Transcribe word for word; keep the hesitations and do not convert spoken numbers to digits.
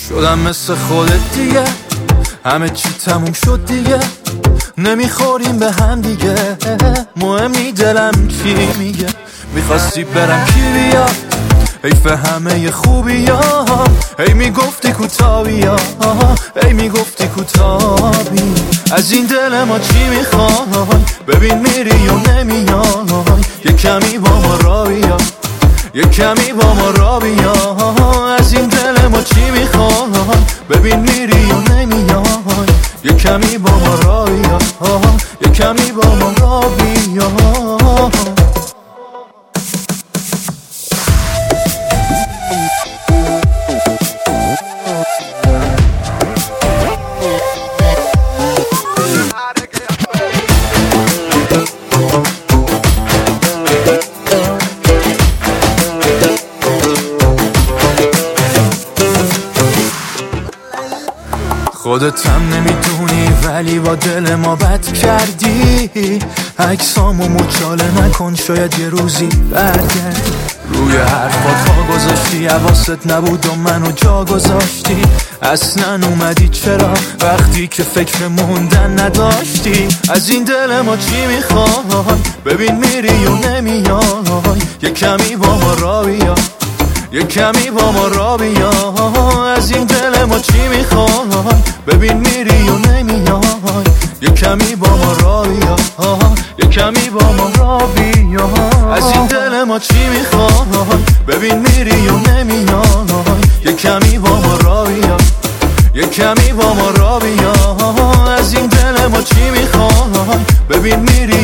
شدم مثل خودت دیگه، همه چی تموم شد دیگه، نمیخوریم به هم دیگه، مهمی دلم چی میگه. میخواستی برم کی بیاد، حیف همه خوبی ها، هی میگفتی کوتاهی ها، هی میگفتی کوتاهی. از این دل ما چی میخوای، ببین میری و نمیای، یه کمی با ما را بیا، یه کمی با ما را بیا. از این دل ما چی میخوای، ببین میری و نمیای، یه کمی با ما را بیا، یه کمی با ما را بیا. خودت هم نمیدونی ولی با دل ما بد کردی، عکسامو مچاله نکن شاید یه روزی برگردی. روی حرفات ها گذاشتی، حواست نبود و منو جا گذاشتی، اصلا اومدی چرا وقتی که فکر موندن نداشتی. از این دل ما چی میخوای، ببین میری و نمیای، یه کمی با ما را بیا، یه کمی با ما را بیا. از این دل ما چی میخوای، ببین میری و نمیای، یه کمی با ما را بیا، یه کمی با ما را بیا. از این دل ما چی میخوای، ببین میری و نمیای، یه کمی با ما را بیا، یه کمی با ما را بیا. از این دل ما چی میخوای، ببین میری